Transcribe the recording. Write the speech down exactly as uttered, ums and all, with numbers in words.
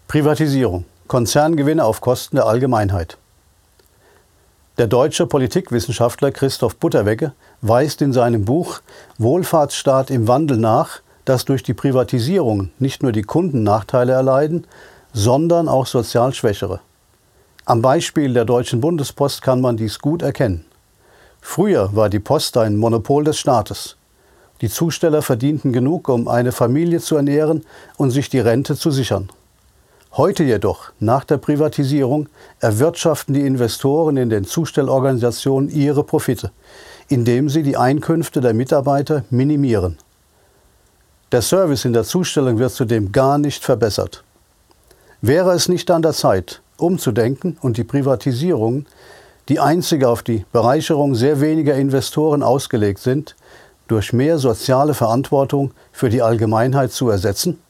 Privatisierung. Konzerngewinne auf Kosten der Allgemeinheit. Der deutsche Politikwissenschaftler Christoph Butterwegge weist in seinem Buch Wohlfahrtsstaat im Wandel nach, dass durch die Privatisierung nicht nur die Kunden Nachteile erleiden, sondern auch sozial Schwächere. Am Beispiel der Deutschen Bundespost kann man dies gut erkennen. Früher war die Post ein Monopol des Staates. Die Zusteller verdienten genug, um eine Familie zu ernähren und sich die Rente zu sichern. Heute jedoch, nach der Privatisierung, erwirtschaften die Investoren in den Zustellorganisationen ihre Profite, indem sie die Einkünfte der Mitarbeiter minimieren. Der Service in der Zustellung wird zudem gar nicht verbessert. Wäre es nicht an der Zeit, umzudenken und die Privatisierungen, die einzig auf die Bereicherung sehr weniger Investoren ausgelegt sind, durch mehr soziale Verantwortung für die Allgemeinheit zu ersetzen?